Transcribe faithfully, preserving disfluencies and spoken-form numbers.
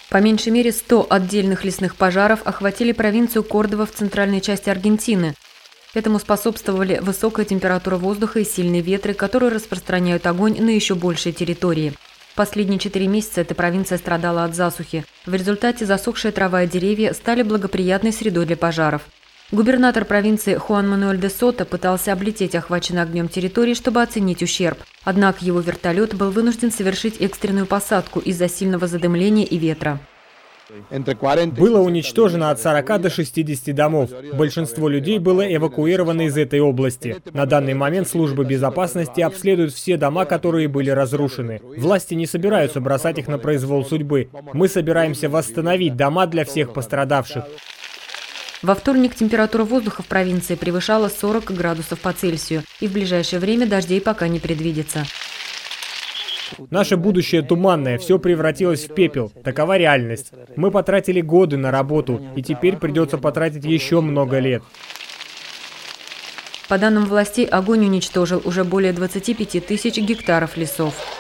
По меньшей мере сто отдельных лесных пожаров охватили провинцию Кордова в центральной части Аргентины. Этому способствовали высокая температура воздуха и сильные ветры, которые распространяют огонь на еще большие территории. Последние четыре месяца эта провинция страдала от засухи. В результате засохшая трава и деревья стали благоприятной средой для пожаров. Губернатор провинции Хуан Мануэль де Сото пытался облететь охваченные огнем территории, чтобы оценить ущерб. Однако его вертолет был вынужден совершить экстренную посадку из-за сильного задымления и ветра. Было уничтожено от сорока до шестидесяти домов. Большинство людей было эвакуировано из этой области. На данный момент службы безопасности обследуют все дома, которые были разрушены. Власти не собираются бросать их на произвол судьбы. Мы собираемся восстановить дома для всех пострадавших. Во вторник температура воздуха в провинции превышала сорок градусов по Цельсию, и в ближайшее время дождей пока не предвидится. Наше будущее туманное, все превратилось в пепел. Такова реальность. Мы потратили годы на работу, и теперь придется потратить еще много лет. По данным властей, огонь уничтожил уже более двадцати пяти тысяч гектаров лесов.